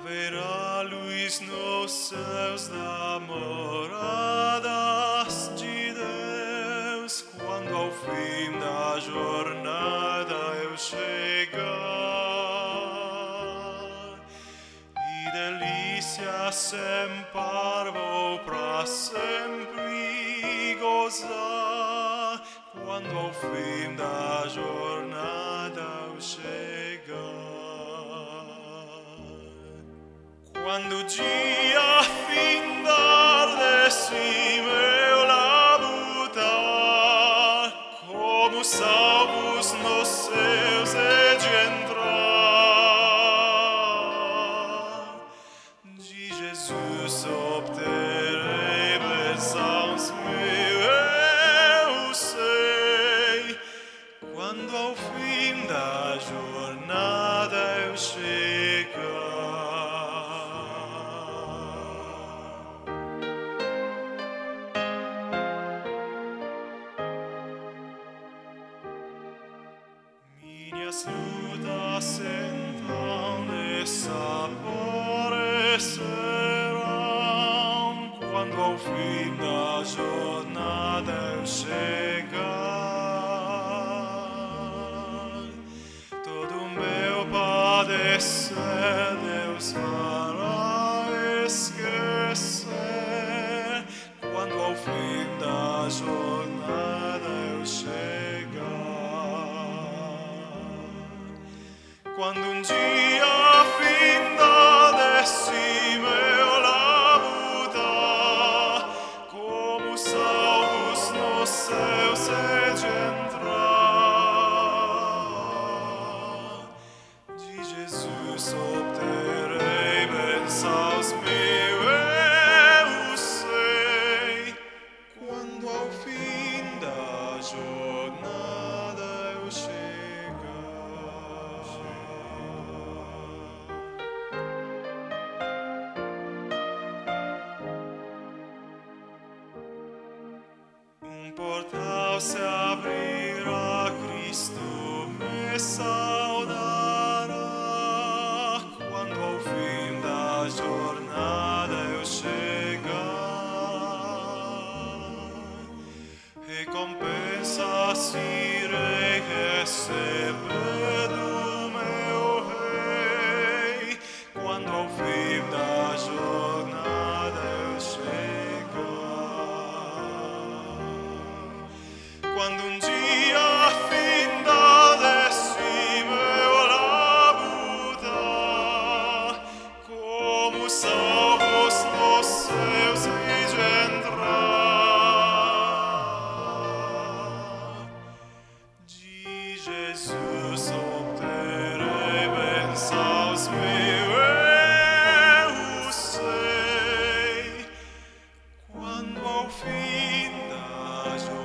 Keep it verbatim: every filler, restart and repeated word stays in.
Haverá luz nos céus da moradas de Deus, quando ao fim da jornada eu chegar, e delícias sem par vou pra sempre gozar, quando ao fim da jornada eu chegar. Quando o dia findar desse meu labutar, como salvos nos céus hei de entrar, de Jesus obterei bênçãos mil, eu sei, quando ao fim da jornada eu chegar. Minhas lutas então desaparecerão, quando ao fim da jornada eu chegar. Todo o meu padecer Deus fará esquecer, quando ao fim da jornada eu chegar. Quando um dia findar desse meu labutar, como salvos nos céus hei de entrar, de Jesus obterei bênçãos mil, eu sei, quando ao fim da jornada eu chegar. Um portal se abrirá, Cristo me saudará, quando ao fim da jornada eu chegar. Recompensas irei receber do meu Rei, quando ao fim da jornada eu chegar. Quando um dia findar desse meu labutar, como salvos nos céus hei de entrar, de Jesus obterei bênçãos mil, eu sei, quando ao fim da jornada